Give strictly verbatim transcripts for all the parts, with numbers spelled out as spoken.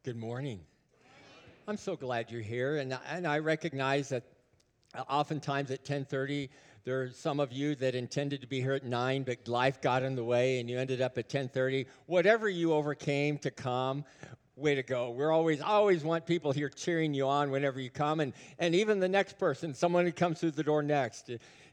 Good morning. I'm so glad you're here, and, and I recognize that oftentimes at ten thirty, there are some of you that intended to be here at nine, but life got in the way, and you ended up at ten thirty. Whatever you overcame to come, way to go. We're always, I always want people here cheering you on whenever you come, and, and even the next person, someone who comes through the door next.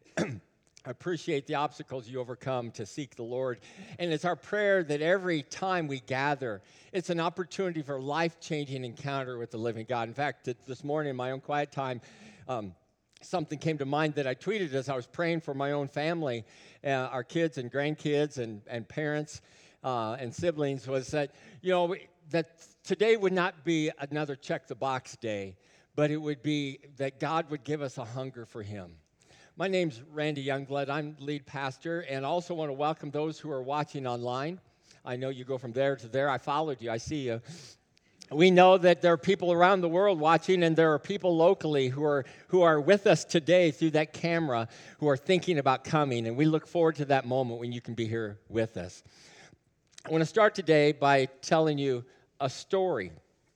I appreciate the obstacles you overcome to seek the Lord. And it's our prayer that every time we gather, it's an opportunity for a life-changing encounter with the living God. In fact, this morning in my own quiet time, um, something came to mind that I tweeted as I was praying for my own family, uh, our kids and grandkids and, and parents uh, and siblings, was that, you know, that today would not be another check-the-box day, but it would be that God would give us a hunger for Him. My name's Randy Youngblood. I'm lead pastor, and I also want to welcome those who are watching online. I know you go from there to there. I followed you. I see you. We know that there are people around the world watching, and there are people locally who are who are with us today through that camera who are thinking about coming, and we look forward to that moment when you can be here with us. I want to start today by telling you a story,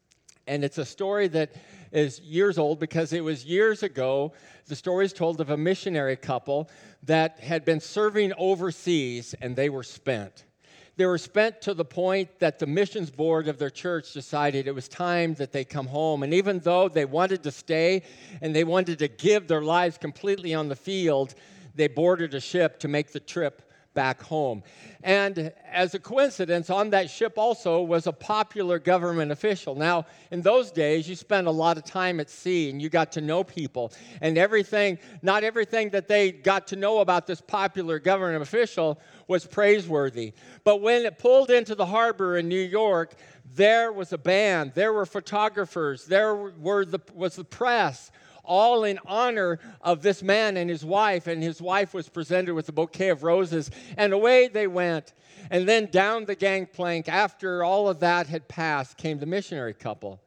and it's a story that is years old because it was years ago. The story is told of a missionary couple that had been serving overseas, and they were spent. They were spent to the point that the missions board of their church decided it was time that they come home. And even though they wanted to stay and they wanted to give their lives completely on the field, they boarded a ship to make the trip back home. And as a coincidence, on that ship also was a popular government official. Now, in those days, you spent a lot of time at sea and you got to know people. And everything, not everything that they got to know about this popular government official was praiseworthy. But when it pulled into the harbor in New York, there was a band, there were photographers, there were the, was the press, all in honor of this man and his wife, and his wife was presented with a bouquet of roses, and away they went. And then down the gangplank, after all of that had passed, came the missionary couple.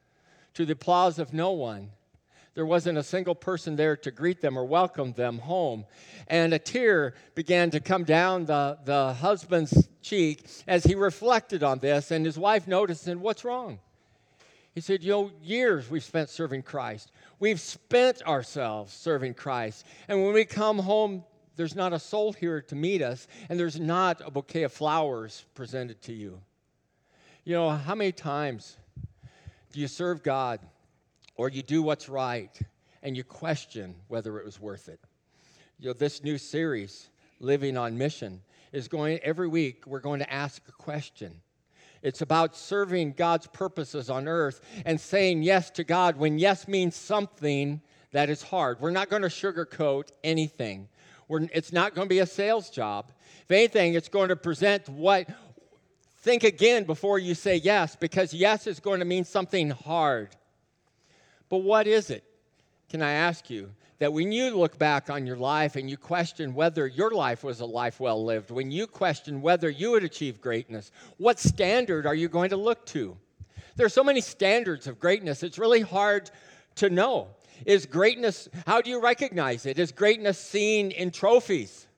To the applause of no one, there wasn't a single person there to greet them or welcome them home. And a tear began to come down the, the husband's cheek as he reflected on this, and his wife noticed, and what's wrong? He said, you know, years we've spent serving Christ. We've spent ourselves serving Christ. And when we come home, there's not a soul here to meet us, and there's not a bouquet of flowers presented to you. You know, how many times do you serve God or you do what's right and you question whether it was worth it? You know, this new series, Living on Mission, is going, every week we're going to ask a question. It's about serving God's purposes on earth and saying yes to God when yes means something that is hard. We're not going to sugarcoat anything. We're, it's not going to be a sales job. If anything, it's going to present what, think again before you say yes, because yes is going to mean something hard. But what is it, can I ask you, that when you look back on your life and you question whether your life was a life well lived, when you question whether you would achieve greatness, what standard are you going to look to? There are so many standards of greatness, it's really hard to know. Is greatness, how do you recognize it? Is greatness seen in trophies,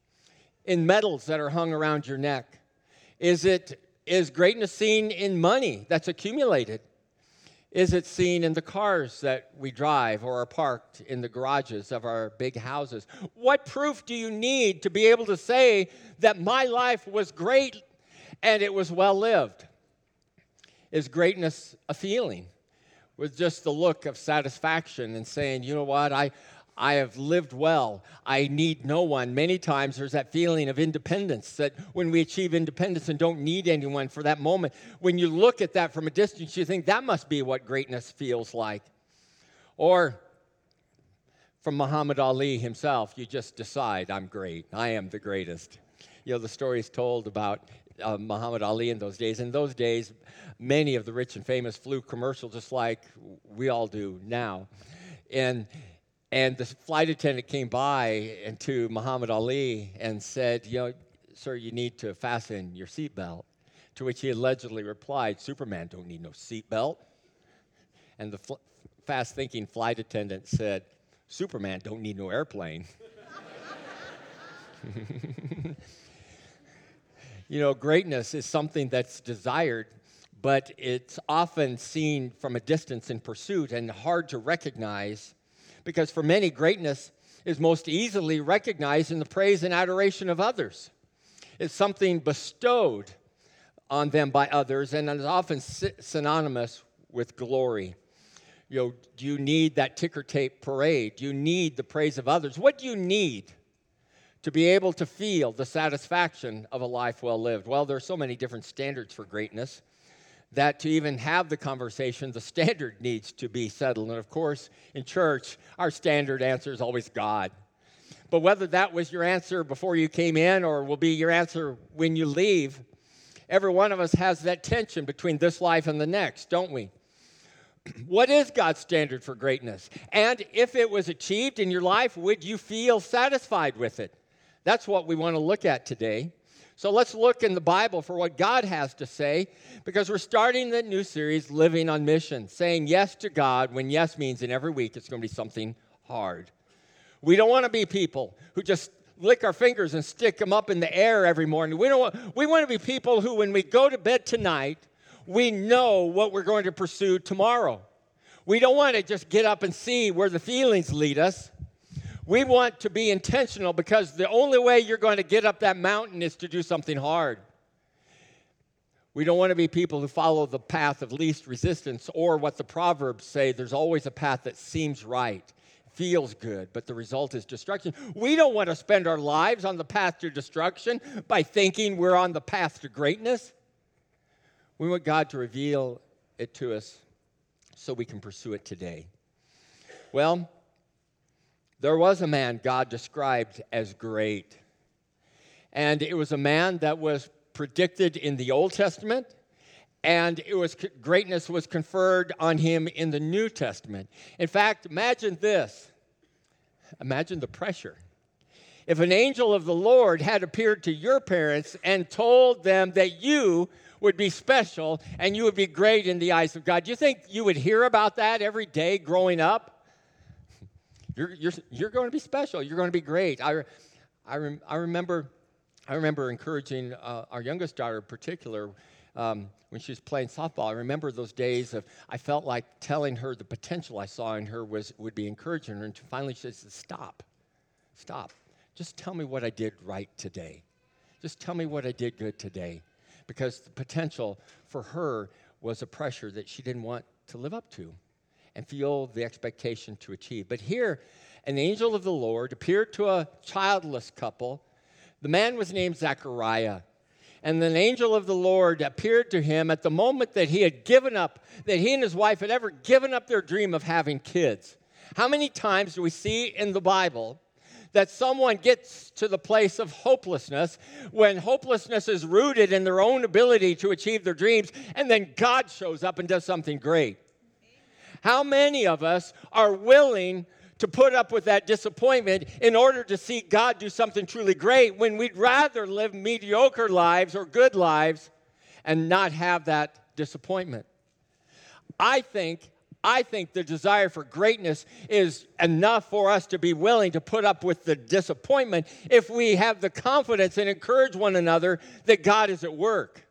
in medals that are hung around your neck? Is it, is greatness seen in money that's accumulated? Is it seen in the cars that we drive or are parked in the garages of our big houses? What proof do you need to be able to say that my life was great and it was well lived? Is greatness a feeling with just the look of satisfaction and saying, you know what, I, I have lived well. I need no one. Many times there's that feeling of independence, that when we achieve independence and don't need anyone for that moment, when you look at that from a distance, you think that must be what greatness feels like. Or from Muhammad Ali himself, you just decide, I'm great. I am the greatest. You know, the story is told about uh, Muhammad Ali in those days. In those days, many of the rich and famous flew commercial just like we all do now. And And the flight attendant came by and to Muhammad Ali and said, you know, sir, you need to fasten your seatbelt. To which he allegedly replied, Superman don't need no seatbelt. And the fl- fast-thinking flight attendant said, Superman don't need no airplane. You know, greatness is something that's desired but it's often seen from a distance in pursuit and hard to recognize, because for many, greatness is most easily recognized in the praise and adoration of others. It's something bestowed on them by others, and is often synonymous with glory. You know, do you need that ticker tape parade? Do you need the praise of others? What do you need to be able to feel the satisfaction of a life well lived? Well, there are so many different standards for greatness that to even have the conversation, the standard needs to be settled. And of course, in church, our standard answer is always God. But whether that was your answer before you came in or will be your answer when you leave, every one of us has that tension between this life and the next, don't we? What is God's standard for greatness? And if it was achieved in your life, would you feel satisfied with it? That's what we want to look at today. So let's look in the Bible for what God has to say, because we're starting the new series, Living on Mission, saying yes to God when yes means in every week it's going to be something hard. We don't want to be people who just lick our fingers and stick them up in the air every morning. We don't want, we want to be people who, when we go to bed tonight, we know what we're going to pursue tomorrow. We don't want to just get up and see where the feelings lead us. We want to be intentional, because the only way you're going to get up that mountain is to do something hard. We don't want to be people who follow the path of least resistance, or what the Proverbs say, there's always a path that seems right, feels good, but the result is destruction. We don't want to spend our lives on the path to destruction by thinking we're on the path to greatness. We want God to reveal it to us so we can pursue it today. Well, there was a man God described as great. And it was a man that was predicted in the Old Testament, and it was greatness was conferred on him in the New Testament. In fact, imagine this. Imagine the pressure. If an angel of the Lord had appeared to your parents and told them that you would be special and you would be great in the eyes of God, do you think you would hear about that every day growing up? You're, you're, you're going to be special. You're going to be great. I, I, rem, I remember I remember encouraging uh, our youngest daughter in particular um, when she was playing softball. I remember those days of I felt like telling her the potential I saw in her was would be encouraging her. And finally she said, stop, stop. Just tell me what I did right today. Just tell me what I did good today. Because the potential for her was a pressure that she didn't want to live up to and feel the expectation to achieve. But here, an angel of the Lord appeared to a childless couple. The man was named Zechariah. And an angel of the Lord appeared to him at the moment that he had given up, that he and his wife had ever given up their dream of having kids. How many times do we see in the Bible that someone gets to the place of hopelessness when hopelessness is rooted in their own ability to achieve their dreams, and then God shows up and does something great? How many of us are willing to put up with that disappointment in order to see God do something truly great, when we'd rather live mediocre lives or good lives and not have that disappointment? I think I think the desire for greatness is enough for us to be willing to put up with the disappointment if we have the confidence and encourage one another that God is at work.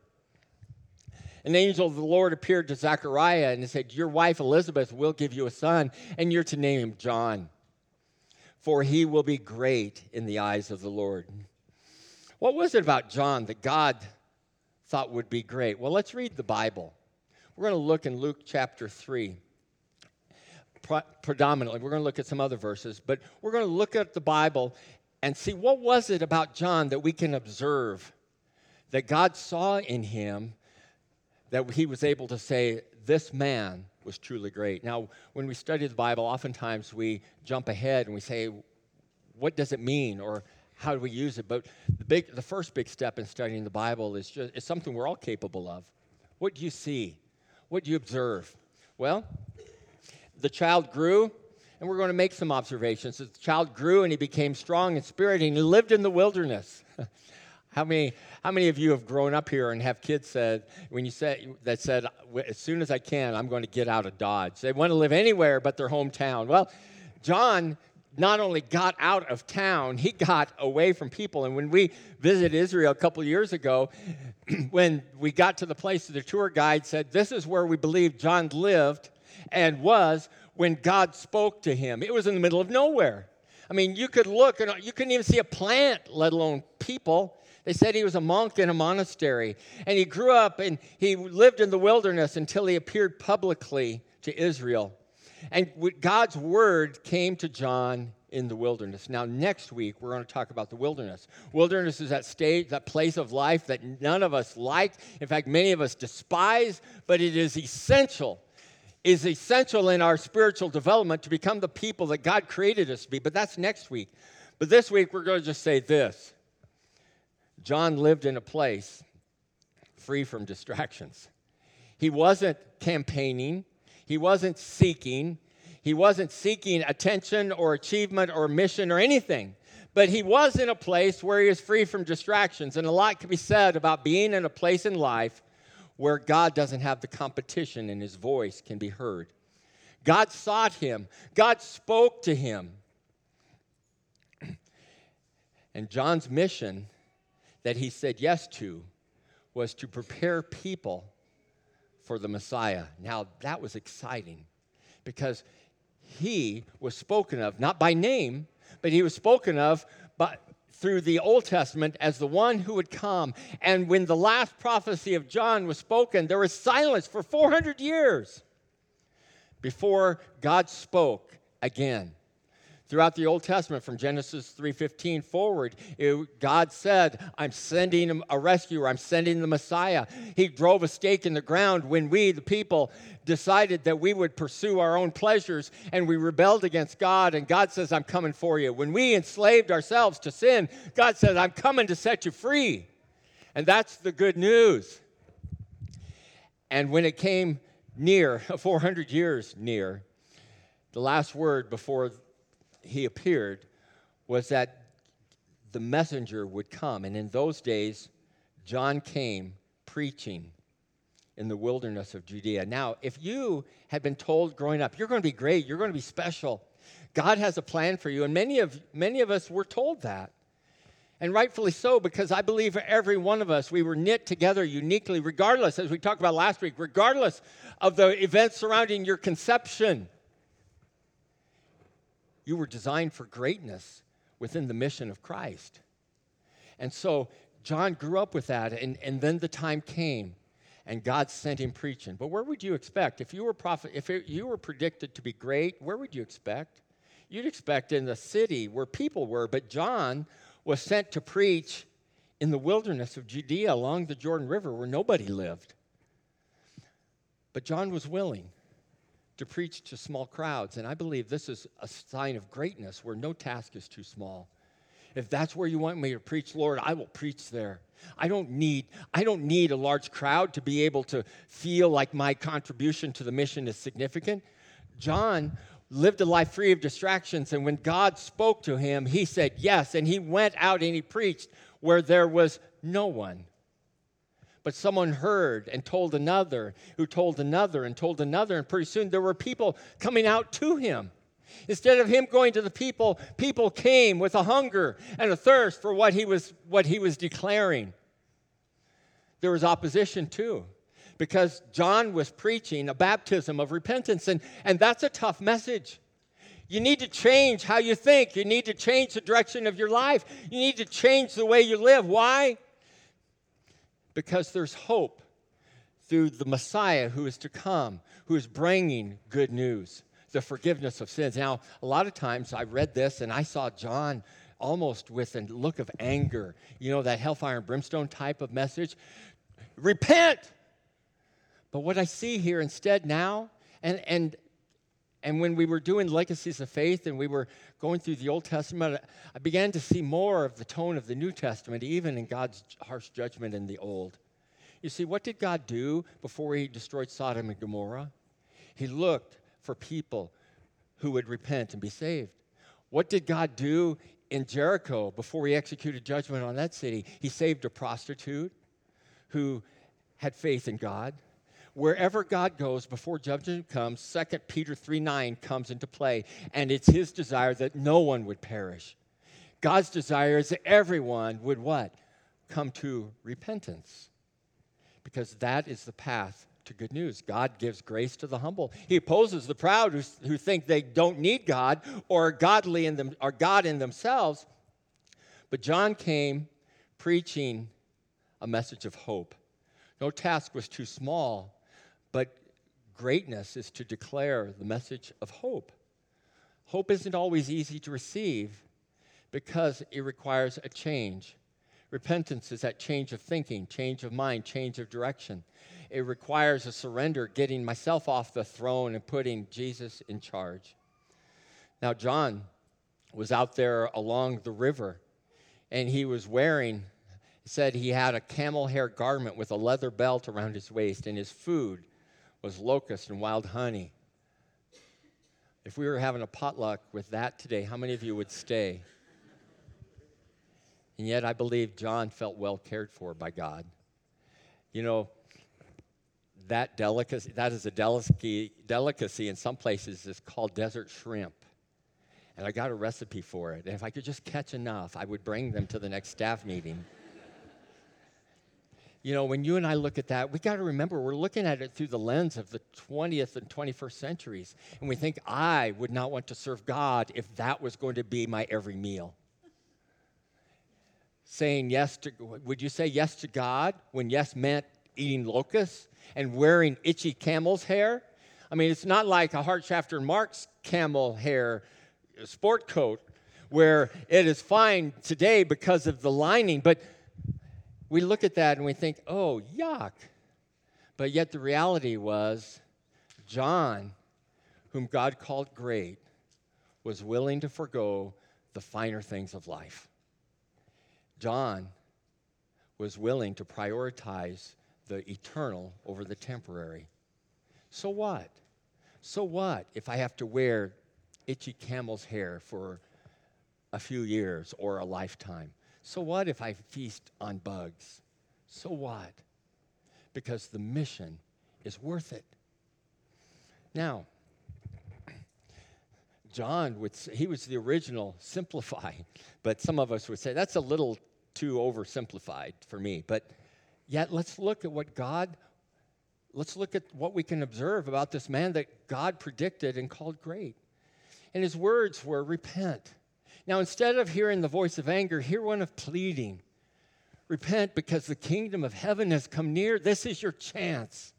An angel of the Lord appeared to Zechariah and said, your wife Elizabeth will give you a son, and you're to name him John, for he will be great in the eyes of the Lord. What was it about John that God thought would be great? Well, let's read the Bible. We're going to look in Luke chapter three. Predominantly, we're going to look at some other verses, but we're going to look at the Bible and see what was it about John that we can observe that God saw in him that he was able to say, this man was truly great. Now, when we study the Bible, oftentimes we jump ahead and we say, what does it mean, or how do we use it? But the big, the first big step in studying the Bible is just is something we're all capable of. What do you see? What do you observe? Well, the child grew, and we're going to make some observations. The child grew, and he became strong in spirit, and he lived in the wilderness. How many, how many of you have grown up here and have kids said, when you said, that said, as soon as I can, I'm going to get out of Dodge? They want to live anywhere but their hometown. Well, John not only got out of town, he got away from people. And when we visited Israel a couple years ago, when we got to the place, the tour guide said, this is where we believe John lived and was when God spoke to him. It was in the middle of nowhere. I mean, you could look, and you couldn't even see a plant, let alone people. They said he was a monk in a monastery. And he grew up, and he lived in the wilderness until he appeared publicly to Israel. And God's word came to John in the wilderness. Now, next week, we're going to talk about the wilderness. Wilderness is that stage, that place of life that none of us like. In fact, many of us despise, but it is essential, is essential in our spiritual development to become the people that God created us to be. But that's next week. But this week, we're going to just say this. John lived in a place free from distractions. He wasn't campaigning. He wasn't seeking. He wasn't seeking attention or achievement or mission or anything. But he was in a place where he was free from distractions. And a lot can be said about being in a place in life where God doesn't have the competition and his voice can be heard. God sought him. God spoke to him. And John's mission that he said yes to was to prepare people for the Messiah. Now, that was exciting because he was spoken of, not by name, but he was spoken of by, through the Old Testament as the one who would come. And when the last prophecy of John was spoken, there was silence for four hundred years before God spoke again. Throughout the Old Testament, from Genesis three fifteen forward, it, God said, I'm sending a rescuer. I'm sending the Messiah. He drove a stake in the ground when we, the people, decided that we would pursue our own pleasures, and we rebelled against God, and God says, I'm coming for you. When we enslaved ourselves to sin, God says, I'm coming to set you free. And that's the good news. And when it came near, four hundred years near, the last word before he appeared was that the messenger would come. And in those days, John came preaching in the wilderness of Judea. Now, if you had been told growing up, you're going to be great, you're going to be special, God has a plan for you, and many of many of us were told that. And rightfully so, because I believe for every one of us, we were knit together uniquely, regardless, as we talked about last week, regardless of the events surrounding your conception. You were designed for greatness within the mission of Christ. And so John grew up with that, and, and then the time came, and God sent him preaching. But where would you expect? If you were prophet, if it, you were predicted to be great, where would you expect? You'd expect in the city where people were, but John was sent to preach in the wilderness of Judea along the Jordan River where nobody lived. But John was willing to preach to small crowds. And I believe this is a sign of greatness where no task is too small. If that's where you want me to preach, Lord, I will preach there. I don't need, I don't need a large crowd to be able to feel like my contribution to the mission is significant. John lived a life free of distractions, and when God spoke to him, he said yes, and he went out and he preached where there was no one. But someone heard and told another, who told another and told another, and pretty soon there were people coming out to him. Instead of him going to the people, people came with a hunger and a thirst for what he was, what he was declaring. There was opposition too, because John was preaching a baptism of repentance, and, and that's a tough message. You need to change how you think. You need to change the direction of your life. You need to change the way you live. Why? Because there's hope through the Messiah who is to come, who is bringing good news, the forgiveness of sins. Now, a lot of times I read this and I saw John almost with a look of anger, you know, that hellfire and brimstone type of message. Repent! But what I see here instead now, and and and when we were doing Legacies of Faith and we were going through the Old Testament, I began to see more of the tone of the New Testament, even in God's harsh judgment in the Old. You see, what did God do before he destroyed Sodom and Gomorrah? He looked for people who would repent and be saved. What did God do in Jericho before he executed judgment on that city? He saved a prostitute who had faith in God. wherever God goes before judgment comes, Second Peter three nine comes into play, and it's his desire that no one would perish. God's desire is that everyone would what? Come to repentance. Because that is the path to good news. God gives grace to the humble. He opposes the proud who, who think they don't need God or are godly in them, are God in themselves. But John came preaching a message of hope. No task was too small, but greatness is to declare the message of hope. Hope isn't always easy to receive because it requires a change. Repentance is that change of thinking, change of mind, change of direction. It requires a surrender, getting myself off the throne and putting Jesus in charge. Now, John was out there along the river, and he was wearing, he said he had a camel hair garment with a leather belt around his waist, and his food was locust and wild honey. If we were having a potluck with that today, how many of you would stay? And yet I believe John felt well cared for by God. You know, that delicacy, that is a delicacy, delicacy in some places is called desert shrimp. And I got a recipe for it. And if I could just catch enough, I would bring them to the next staff meeting. You know, when you and I look at that, we got to remember we're looking at it through the lens of the twentieth and twenty-first centuries. And we think, I would not want to serve God if that was going to be my every meal. Saying yes to, would you say yes to God when yes meant eating locusts and wearing itchy camel's hair? I mean, it's not like a Hartshafter Marx camel hair sport coat where it is fine today because of the lining, but we look at that and we think, oh, yuck. But yet the reality was John, whom God called great, was willing to forgo the finer things of life. John was willing to prioritize the eternal over the temporary. So what? So what if I have to wear itchy camel's hair for a few years or a lifetime? So what if I feast on bugs? So what? Because the mission is worth it. Now, John would say, he was the original simplify, but some of us would say that's a little too oversimplified for me. But yet let's look at what God, let's look at what we can observe about this man that God predicted and called great. And his words were, repent. Now, instead of hearing the voice of anger, hear one of pleading. Repent because the kingdom of heaven has come near. This is your chance.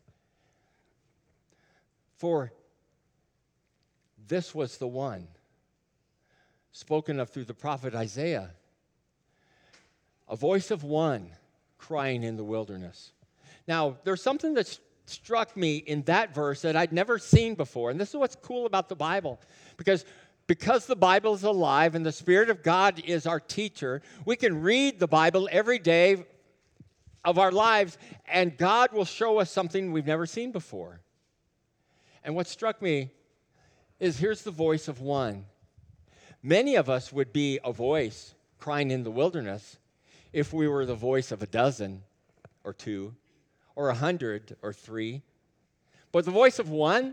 For this was the one spoken of through the prophet Isaiah. A voice of one crying in the wilderness. Now, there's something that st- struck me in that verse that I'd never seen before. And this is what's cool about the Bible. Because, because the Bible is alive and the Spirit of God is our teacher, we can read the Bible every day of our lives, and God will show us something we've never seen before. And what struck me is here's the voice of one. Many of us would be a voice crying in the wilderness if we were the voice of a dozen or two or a hundred or three. But the voice of one,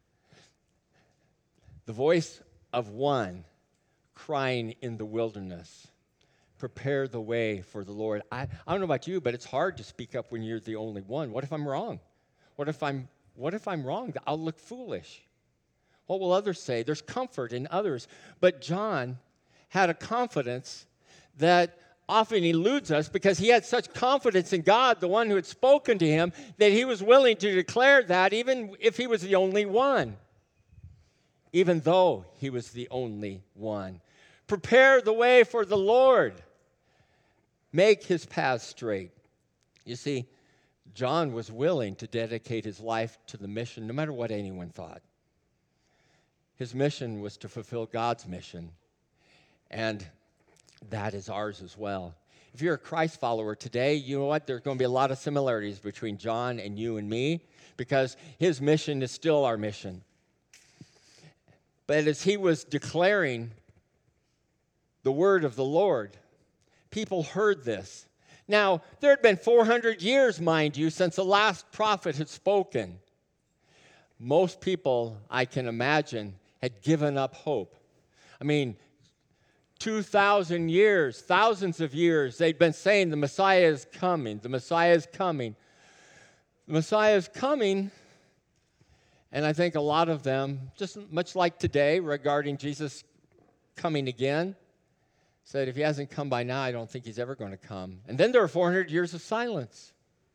the voice of one crying in the wilderness, prepare the way for the Lord. I, I don't know about you, but it's hard to speak up when you're the only one. What if I'm wrong? What if I'm, what if I'm wrong? I'll look foolish. What will others say? There's comfort in others. But John had a confidence that often eludes us because he had such confidence in God, the one who had spoken to him, that he was willing to declare that even if he was the only one. Even though he was the only one. Prepare the way for the Lord. Make his path straight. You see, John was willing to dedicate his life to the mission, no matter what anyone thought. His mission was to fulfill God's mission, and that is ours as well. If you're a Christ follower today, you know what? There's going to be a lot of similarities between John and you and me, because his mission is still our mission. But as he was declaring the word of the Lord, people heard this. Now, there had been four hundred years, mind you, since the last prophet had spoken. Most people, I can imagine, had given up hope. I mean, two thousand years, thousands of years, they'd been saying the Messiah is coming, the Messiah is coming. The Messiah is coming, and I think a lot of them, just much like today regarding Jesus coming again, said if he hasn't come by now, I don't think he's ever going to come. And then there were four hundred years of silence.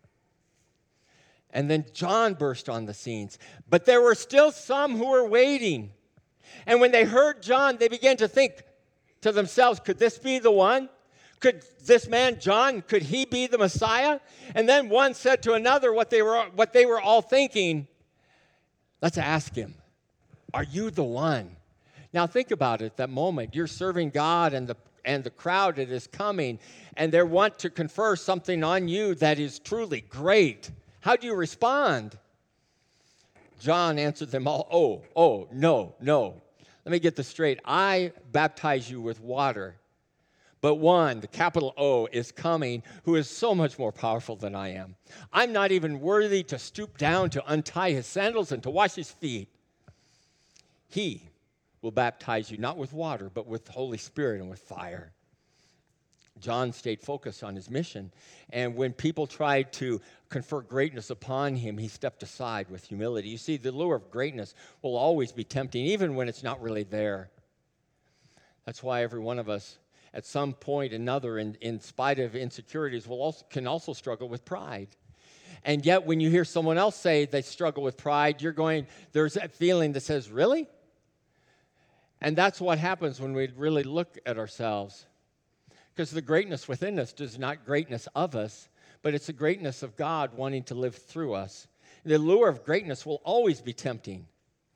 And then John burst on the scenes. But there were still some who were waiting. And when they heard John, they began to think to themselves, could this be the one? Could this man, John, could he be the Messiah? And then one said to another what they were, what they were all thinking. Let's ask him, are you the one? Now think about it, that moment. You're serving God and the and the crowd that is coming, and they want to confer something on you that is truly great. How do you respond? John answered them all, oh, oh, no, no. Let me get this straight. I baptize you with water, but one, the capital O, is coming, who is so much more powerful than I am. I'm not even worthy to stoop down to untie his sandals and to wash his feet. He will baptize you not with water, but with the Holy Spirit and with fire. John stayed focused on his mission, and when people tried to confer greatness upon him, he stepped aside with humility. You see, the lure of greatness will always be tempting, even when it's not really there. That's why every one of us, at some point or another, in, in spite of insecurities, will also, can also struggle with pride. And yet, when you hear someone else say they struggle with pride, you're going, there's that feeling that says, really? And that's what happens when we really look at ourselves. Because the greatness within us is not greatness of us, but it's the greatness of God wanting to live through us. The lure of greatness will always be tempting.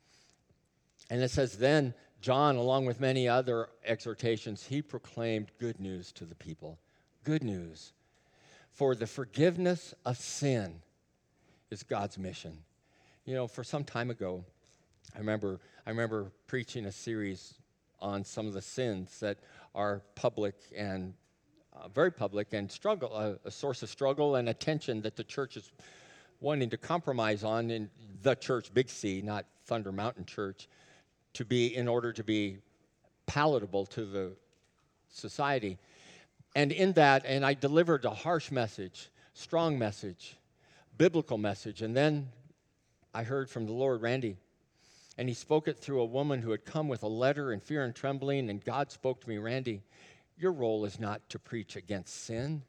And it says, then John, along with many other exhortations, he proclaimed good news to the people. Good news. For the forgiveness of sin is God's mission. You know, for some time ago, I remember I remember preaching a series on some of the sins that are public and uh, very public and struggle, uh, a source of struggle and attention that the church is wanting to compromise on in the church, Big C, not Thunder Mountain Church, to be in order to be palatable to the society. And in that, and I delivered a harsh message, strong message, biblical message, and then I heard from the Lord, Randy, and he spoke it through a woman who had come with a letter in fear and trembling, and God spoke to me, Randy, your role is not to preach against sin.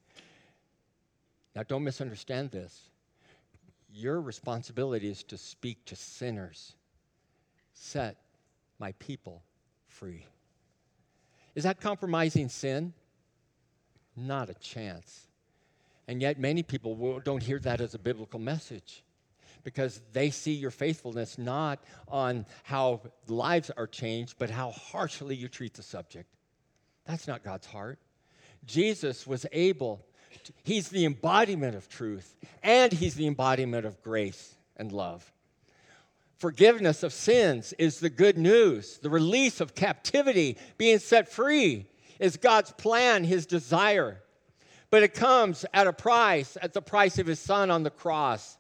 Now, don't misunderstand this. Your responsibility is to speak to sinners. Set my people free. Is that compromising sin? Not a chance. And yet many people will, don't hear that as a biblical message, because they see your faithfulness not on how lives are changed, but how harshly you treat the subject. That's not God's heart. Jesus was able, to, he's the embodiment of truth, and he's the embodiment of grace and love. Forgiveness of sins is the good news. The release of captivity, being set free, is God's plan, his desire. But it comes at a price, at the price of his son on the cross.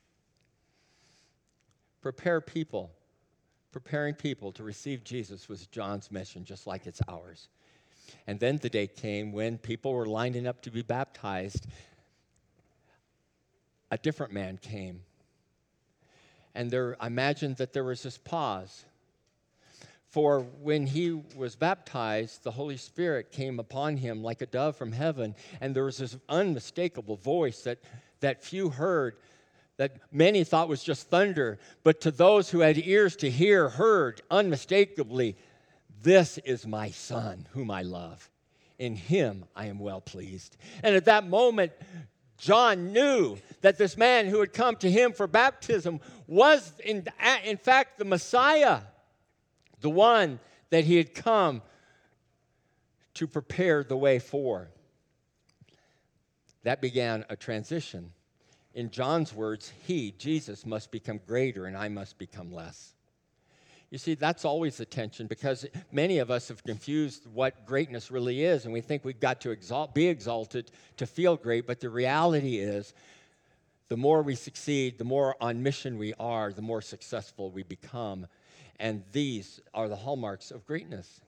Prepare people. Preparing people to receive Jesus was John's mission, just like it's ours. And then the day came when people were lining up to be baptized. A different man came. And there, I imagined that there was this pause. For when he was baptized, the Holy Spirit came upon him like a dove from heaven, and there was this unmistakable voice that, that few heard, that many thought was just thunder, but to those who had ears to hear, heard unmistakably, this is my son whom I love. In him I am well pleased. And at that moment, John knew that this man who had come to him for baptism was in, in fact the Messiah, the one that he had come to prepare the way for. That began a transition. In John's words, he, Jesus, must become greater and I must become less. You see, that's always the tension because many of us have confused what greatness really is, and we think we've got to exalt, be exalted to feel great, but the reality is the more we succeed, the more on mission we are, the more successful we become, and these are the hallmarks of greatness.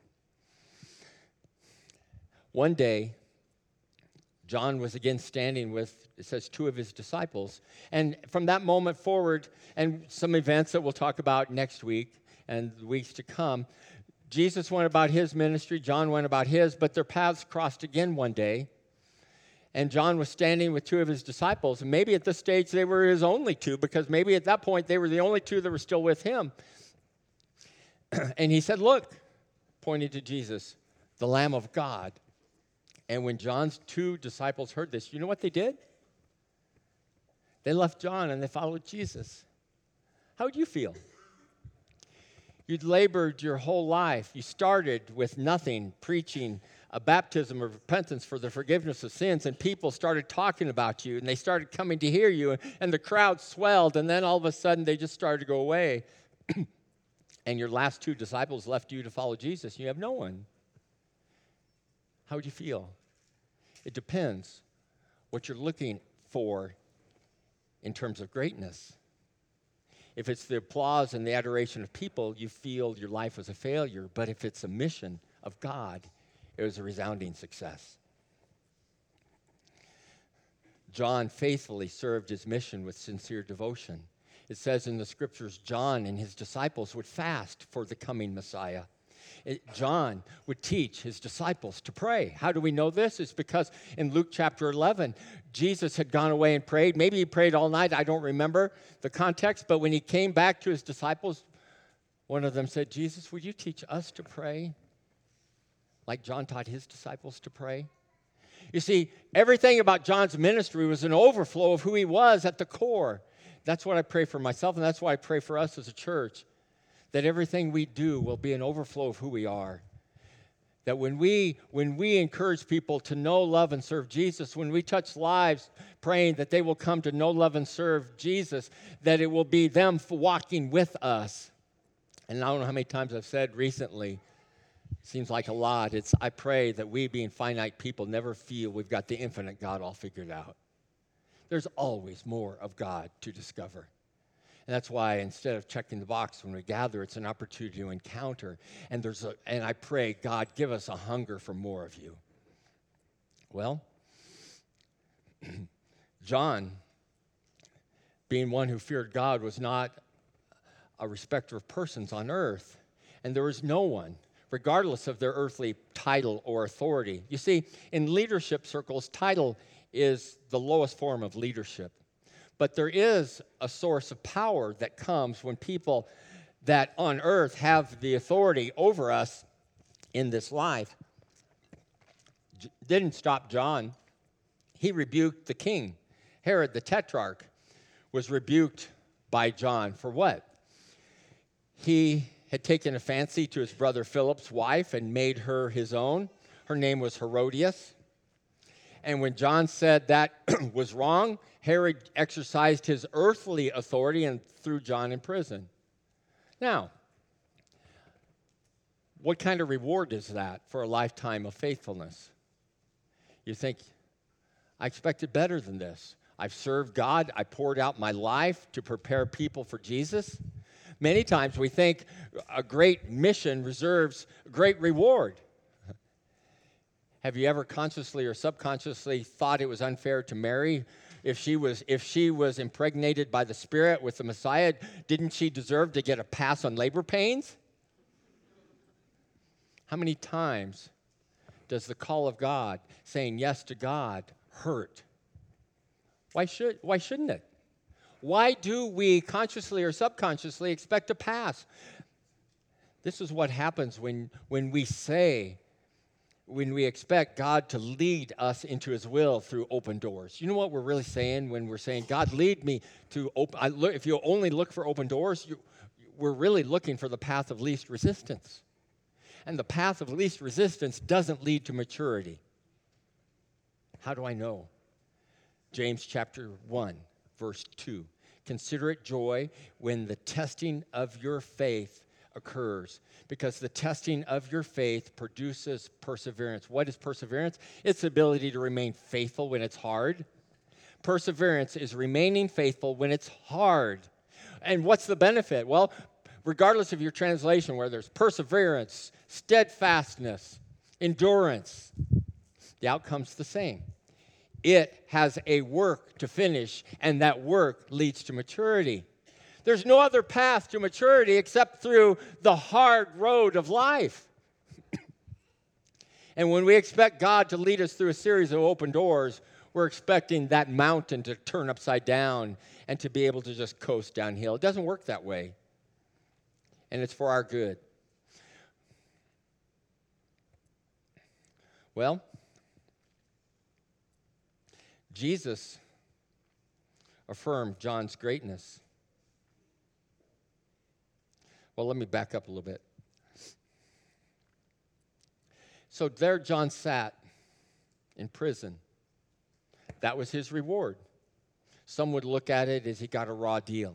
One day, John was again standing with, it says, two of his disciples, and from that moment forward, and some events that we'll talk about next week, and the weeks to come, Jesus went about his ministry, John went about his, but their paths crossed again one day. And John was standing with two of his disciples, and maybe at this stage they were his only two, because maybe at that point they were the only two that were still with him. And he said, "Look," pointing to Jesus, "the Lamb of God." And when John's two disciples heard this, you know what they did? They left John and they followed Jesus. How would you feel? You'd labored your whole life. You started with nothing, preaching a baptism of repentance for the forgiveness of sins, and people started talking about you, and they started coming to hear you, and the crowd swelled, and then all of a sudden they just started to go away. And your last two disciples left you to follow Jesus. You have no one. How would you feel? It depends what you're looking for in terms of greatness. If it's the applause and the adoration of people, you feel your life was a failure. But if it's a mission of God, it was a resounding success. John faithfully served his mission with sincere devotion. It says in the scriptures, John and his disciples would fast for the coming Messiah. It, John would teach his disciples to pray. How do we know this? It's because in Luke chapter eleven, Jesus had gone away and prayed. Maybe he prayed all night. I don't remember the context. But when he came back to his disciples, one of them said, "Jesus, would you teach us to pray like John taught his disciples to pray?" You see, everything about John's ministry was an overflow of who he was at the core. That's what I pray for myself, and that's why I pray for us as a church, that everything we do will be an overflow of who we are. That when we when we encourage people to know, love, and serve Jesus, when we touch lives praying that they will come to know, love, and serve Jesus, that it will be them walking with us. And I don't know how many times I've said recently, seems like a lot, it's I pray that we being finite people never feel we've got the infinite God all figured out. There's always more of God to discover. And that's why instead of checking the box when we gather, it's an opportunity to encounter. And there's a, and I pray, God, give us a hunger for more of you. Well, John, being one who feared God, was not a respecter of persons on earth. And there was no one, regardless of their earthly title or authority. You see, in leadership circles, title is the lowest form of leadership. But there is a source of power that comes when people that on earth have the authority over us in this life. J- didn't stop John. He rebuked the king. Herod the Tetrarch was rebuked by John for what? He had taken a fancy to his brother Philip's wife and made her his own. Her name was Herodias. And when John said that was wrong, Herod exercised his earthly authority and threw John in prison. Now, what kind of reward is that for a lifetime of faithfulness? You think, I expected better than this. I've served God. I poured out my life to prepare people for Jesus. Many times we think a great mission reserves a great reward. Have you ever consciously or subconsciously thought it was unfair to Mary? If she was if she was impregnated by the Spirit with the Messiah, didn't she deserve to get a pass on labor pains? How many times does the call of God, saying yes to God, hurt? Why should why shouldn't it? Why do we consciously or subconsciously expect a pass? This is what happens when when we say when we expect God to lead us into his will through open doors. You know what we're really saying when we're saying, God, lead me to open, I look, if you only look for open doors, you, we're really looking for the path of least resistance. And the path of least resistance doesn't lead to maturity. How do I know? James chapter one, verse two. Consider it joy when the testing of your faith, occurs because the testing of your faith produces perseverance. What is perseverance? It's the ability to remain faithful when it's hard. Perseverance is remaining faithful when it's hard. And what's the benefit? Well, regardless of your translation, where there's perseverance, steadfastness, endurance, the outcome's the same. It has a work to finish, and that work leads to maturity. There's no other path to maturity except through the hard road of life. And when we expect God to lead us through a series of open doors, we're expecting that mountain to turn upside down and to be able to just coast downhill. It doesn't work that way. And it's for our good. Well, Jesus affirmed John's greatness. Well, let me back up a little bit. So there John sat in prison. That was his reward. Some would look at it as he got a raw deal.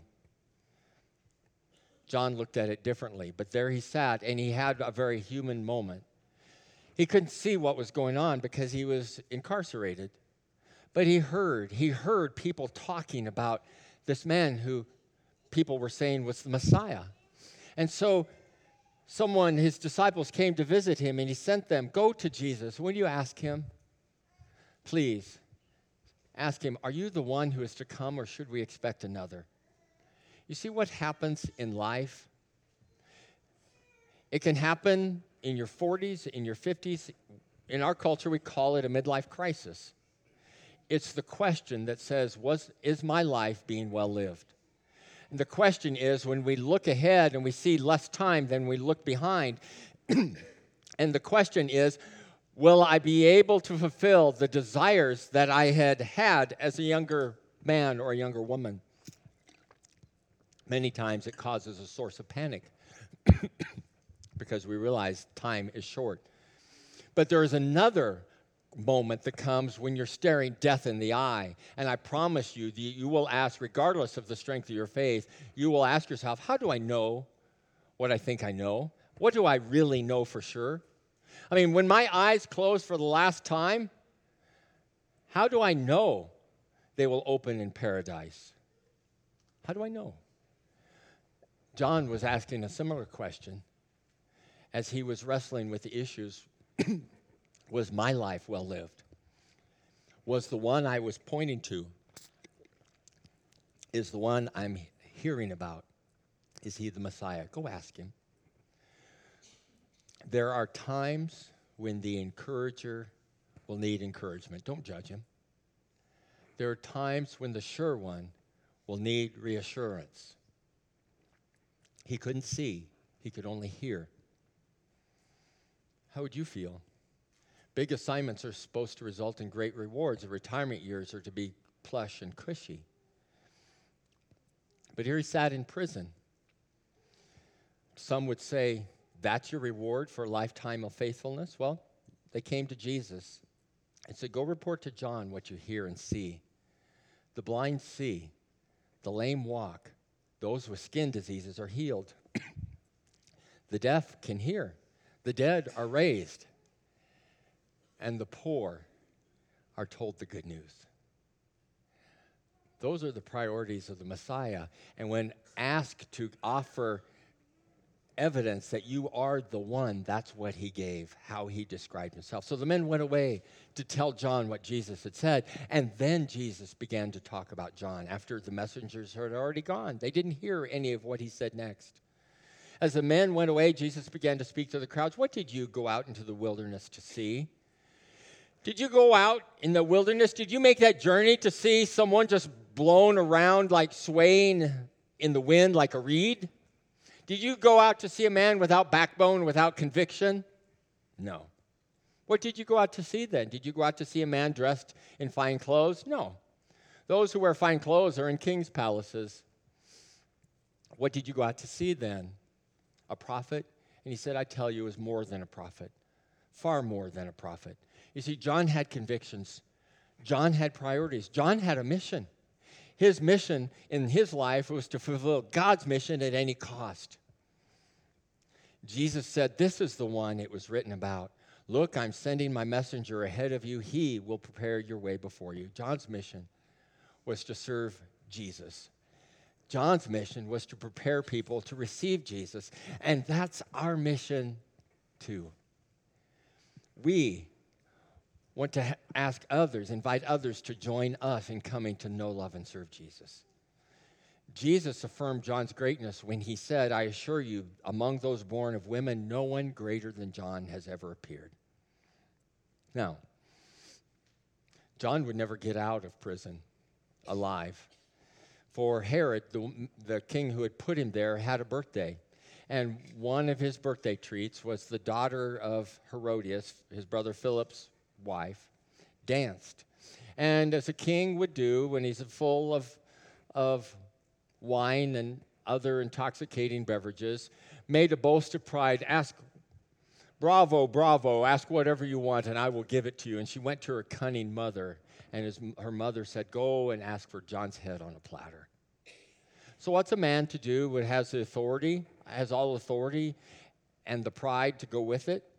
John looked at it differently, but there he sat, and he had a very human moment. He couldn't see what was going on because he was incarcerated, but he heard, he heard people talking about this man who people were saying was the Messiah. And so someone, his disciples came to visit him, and he sent them, go to Jesus. When you ask him, please ask him, are you the one who is to come, or should we expect another? You see what happens in life? It can happen in your forties, in your fifties. In our culture, we call it a midlife crisis. It's the question that says, was, is my life being well lived? And the question is, when we look ahead and we see less time than we look behind, and the question is, will I be able to fulfill the desires that I had had as a younger man or a younger woman? Many times it causes a source of panic because we realize time is short. But there is another moment that comes when you're staring death in the eye. And I promise you, that you will ask, regardless of the strength of your faith, you will ask yourself, how do I know what I think I know? What do I really know for sure? I mean, when my eyes close for the last time, how do I know they will open in paradise? How do I know? John was asking a similar question as he was wrestling with the issues. Was my life well lived? Was the one I was pointing to, is the one I'm hearing about, is he the Messiah? Go ask him. There are times when the encourager will need encouragement. Don't judge him. There are times when the sure one will need reassurance. He couldn't see. He could only hear. How would you feel? Big assignments are supposed to result in great rewards. The retirement years are to be plush and cushy. But here he sat in prison. Some would say, that's your reward for a lifetime of faithfulness? Well, they came to Jesus and said, go report to John what you hear and see. The blind see, the lame walk, those with skin diseases are healed. The deaf can hear, the dead are raised, and the poor are told the good news. Those are the priorities of the Messiah. And when asked to offer evidence that you are the one, that's what he gave, how he described himself. So the men went away to tell John what Jesus had said, and then Jesus began to talk about John after the messengers had already gone. They didn't hear any of what he said next. As the men went away, Jesus began to speak to the crowds. What did you go out into the wilderness to see? Did you go out in the wilderness? Did you make that journey to see someone just blown around like swaying in the wind like a reed? Did you go out to see a man without backbone, without conviction? No. What did you go out to see then? Did you go out to see a man dressed in fine clothes? No. Those who wear fine clothes are in king's palaces. What did you go out to see then? A prophet? And he said, I tell you, is more than a prophet, far more than a prophet. You see, John had convictions. John had priorities. John had a mission. His mission in his life was to fulfill God's mission at any cost. Jesus said, this is the one it was written about. Look, I'm sending my messenger ahead of you. He will prepare your way before you. John's mission was to serve Jesus. John's mission was to prepare people to receive Jesus. And that's our mission too. We want to ha- ask others, invite others to join us in coming to know, love, and serve Jesus. Jesus affirmed John's greatness when he said, I assure you, among those born of women, no one greater than John has ever appeared. Now, John would never get out of prison alive. For Herod, the, the king who had put him there, had a birthday. And one of his birthday treats was the daughter of Herodias, his brother Philip's wife, danced. And as a king would do when he's full of, of wine and other intoxicating beverages, made a boast of pride, ask, bravo, bravo, ask whatever you want and I will give it to you. And she went to her cunning mother, and his, her mother said, go and ask for John's head on a platter. So what's a man to do when has the authority, has all authority and the pride to go with it?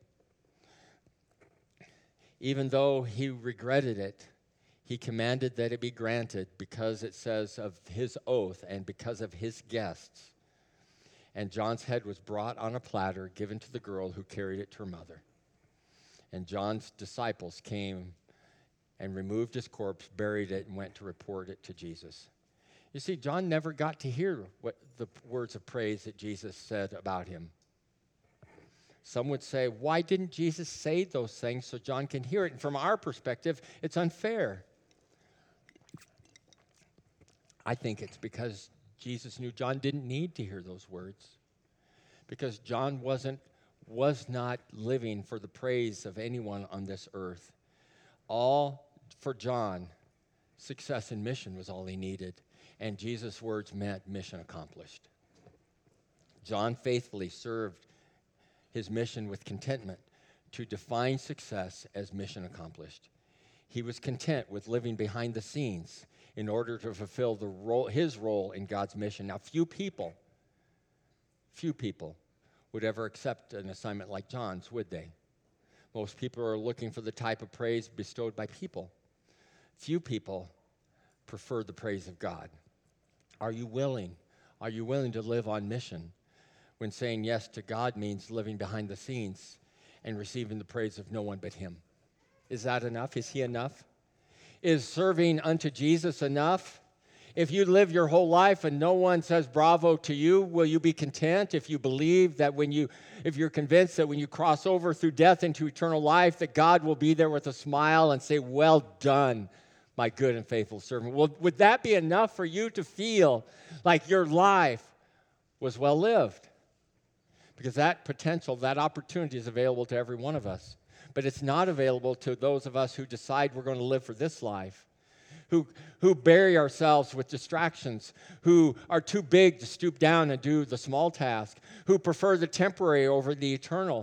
Even though he regretted it, he commanded that it be granted because it says of his oath and because of his guests. And John's head was brought on a platter, given to the girl who carried it to her mother. And John's disciples came and removed his corpse, buried it, and went to report it to Jesus. You see, John never got to hear what the words of praise that Jesus said about him. Some would say, why didn't Jesus say those things so John can hear it? And from our perspective, it's unfair. I think it's because Jesus knew John didn't need to hear those words. Because John wasn't, was not living for the praise of anyone on this earth. All for John, success in mission was all he needed. And Jesus' words meant mission accomplished. John faithfully served his mission with contentment to define success as mission accomplished. He was content with living behind the scenes in order to fulfill the role, his role in God's mission. Now, few people, few people would ever accept an assignment like John's, would they? Most people are looking for the type of praise bestowed by people. Few people prefer the praise of God. Are you willing? Are you willing to live on mission when saying yes to God means living behind the scenes and receiving the praise of no one but him? Is that enough? Is he enough? Is serving unto Jesus enough? If you live your whole life and no one says bravo to you, will you be content if you believe that when you, if you're convinced that when you cross over through death into eternal life, that God will be there with a smile and say, well done, my good and faithful servant? Well, would that be enough for you to feel like your life was well lived? Because that potential, that opportunity is available to every one of us. But it's not available to those of us who decide we're going to live for this life, who, who bury ourselves with distractions, who are too big to stoop down and do the small task, who prefer the temporary over the eternal.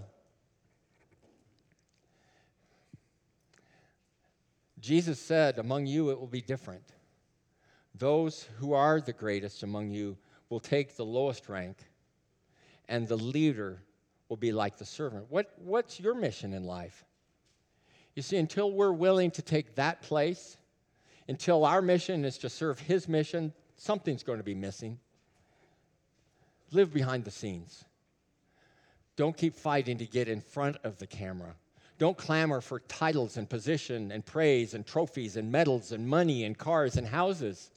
Jesus said, among you it will be different. Those who are the greatest among you will take the lowest rank, and the leader will be like the servant. What, what's your mission in life? You see, until we're willing to take that place, until our mission is to serve his mission, something's going to be missing. Live behind the scenes. Don't keep fighting to get in front of the camera. Don't clamor for titles and position and praise and trophies and medals and money and cars and houses.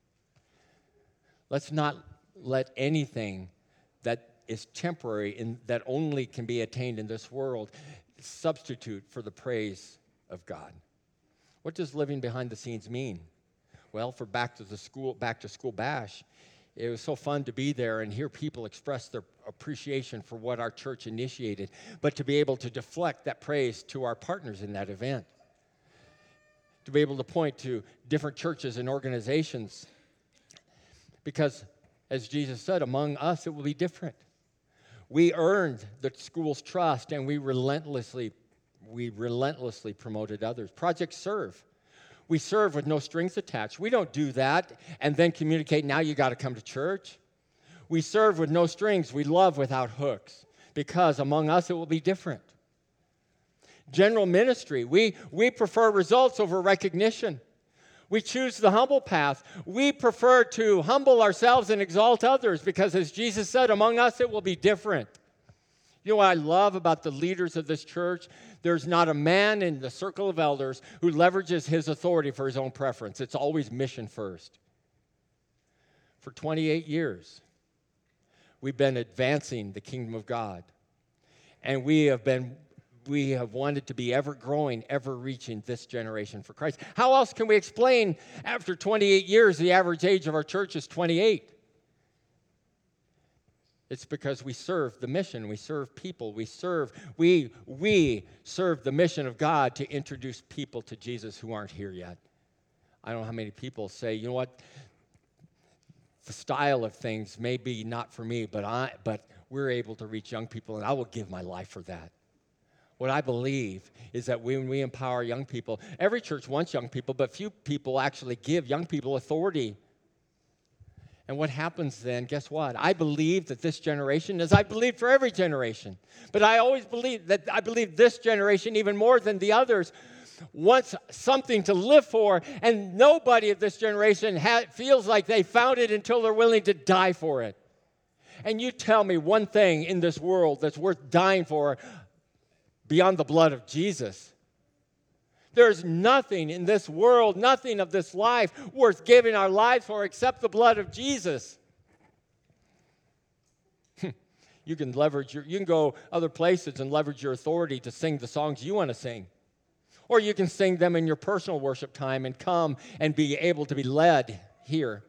Let's not let anything that is temporary and that only can be attained in this world substitute for the praise of God. What does living behind the scenes mean? Well, for back to the school, back to school bash, it was so fun to be there and hear people express their appreciation for what our church initiated, but to be able to deflect that praise to our partners in that event, to be able to point to different churches and organizations, because as Jesus said, among us it will be different. We earned the school's trust, and we relentlessly, we relentlessly promoted others. Project Serve. We serve with no strings attached. We don't do that and then communicate, now you got to come to church. We serve with no strings. We love without hooks because among us it will be different. General ministry, we, we prefer results over recognition. We choose the humble path. We prefer to humble ourselves and exalt others because, as Jesus said, among us it will be different. You know what I love about the leaders of this church? There's not a man in the circle of elders who leverages his authority for his own preference. It's always mission first. For twenty-eight years, we've been advancing the kingdom of God. And we have been, we have wanted to be ever growing, ever reaching this generation for Christ. How else can we explain after twenty-eight years, the average age of our church is twenty-eight? It's because we serve the mission. We serve people. We serve, we, we serve the mission of God to introduce people to Jesus who aren't here yet. I don't know how many people say, you know what, the style of things may be not for me, but I, but we're able to reach young people, and I will give my life for that. What I believe is that when we empower young people, every church wants young people, but few people actually give young people authority. And what happens then, guess what? I believe that this generation, as I believe for every generation, but I always believe that I believe this generation even more than the others wants something to live for, and nobody of this generation ha- feels like they found it until they're willing to die for it. And you tell me one thing in this world that's worth dying for beyond the blood of Jesus. There's nothing in this world, nothing of this life worth giving our lives for except the blood of Jesus. You can leverage your, you can go other places and leverage your authority to sing the songs you want to sing. Or you can sing them in your personal worship time and come and be able to be led here.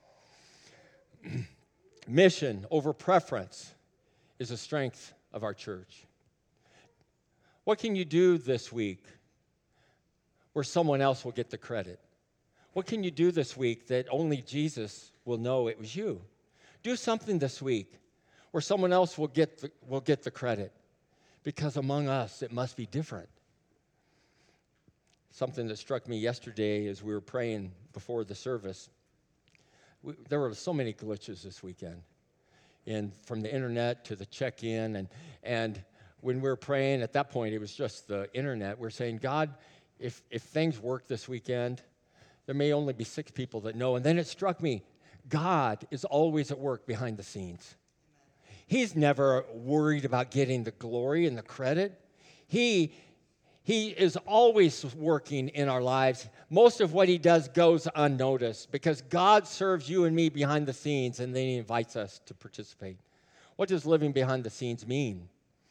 Mission over preference is a strength of our church. What can you do this week where someone else will get the credit? What can you do this week that only Jesus will know it was you? Do something this week where someone else will get the, will get the credit, because among us it must be different. Something that struck me yesterday as we were praying before the service, we, there were so many glitches this weekend, and from the internet to the check-in, and and when we were praying at that point, it was just the internet. We're saying, God, If if things work this weekend, there may only be six people that know. And then it struck me, God is always at work behind the scenes. He's never worried about getting the glory and the credit. He, he is always working in our lives. Most of what he does goes unnoticed because God serves you and me behind the scenes, and then he invites us to participate. What does living behind the scenes mean?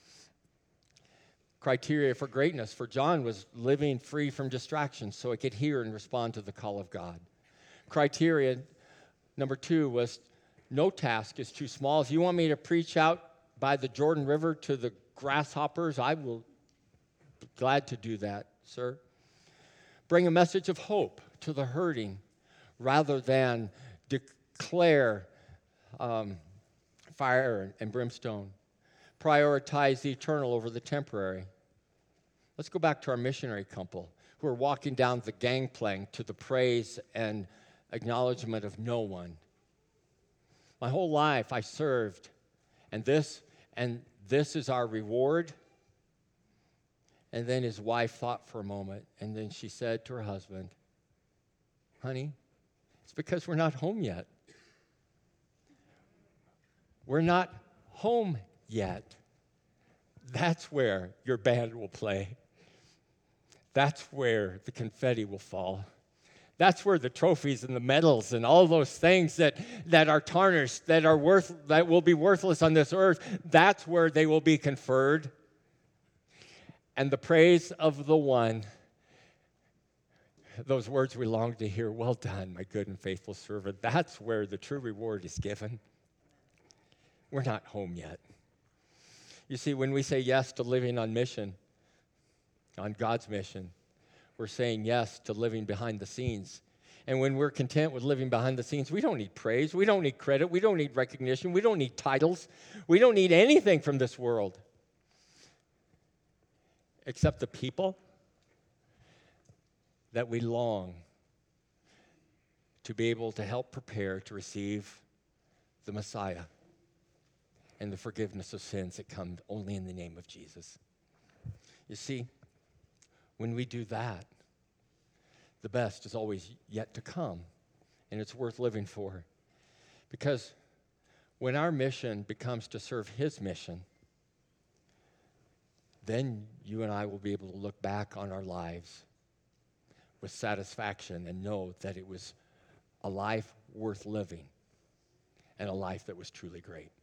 Criteria for greatness for John was living free from distractions so he could hear and respond to the call of God. Criteria number two was no task is too small. If you want me to preach out by the Jordan River to the grasshoppers, I will be glad to do that, sir. Bring a message of hope to the hurting rather than declare um, fire and brimstone. Prioritize the eternal over the temporary. Let's go back to our missionary couple who are walking down the gangplank to the praise and acknowledgement of no one. My whole life I served, and this and this is our reward. And then his wife thought for a moment, and then she said to her husband, honey, it's because we're not home yet. We're not home yet. That's where your band will play. That's where the confetti will fall. That's where the trophies and the medals and all those things that, that are tarnished, that are worth, that will be worthless on this earth, that's where they will be conferred. And the praise of the one, those words we long to hear, well done, my good and faithful servant, that's where the true reward is given. We're not home yet. You see, when we say yes to living on mission, on God's mission, we're saying yes to living behind the scenes. And when we're content with living behind the scenes, we don't need praise, we don't need credit, we don't need recognition, we don't need titles, we don't need anything from this world except the people that we long to be able to help prepare to receive the Messiah. and the forgiveness of sins that come only in the name of Jesus. You see, when we do that, the best is always yet to come, and it's worth living for. Because when our mission becomes to serve his mission, then you and I will be able to look back on our lives with satisfaction and know that it was a life worth living and a life that was truly great.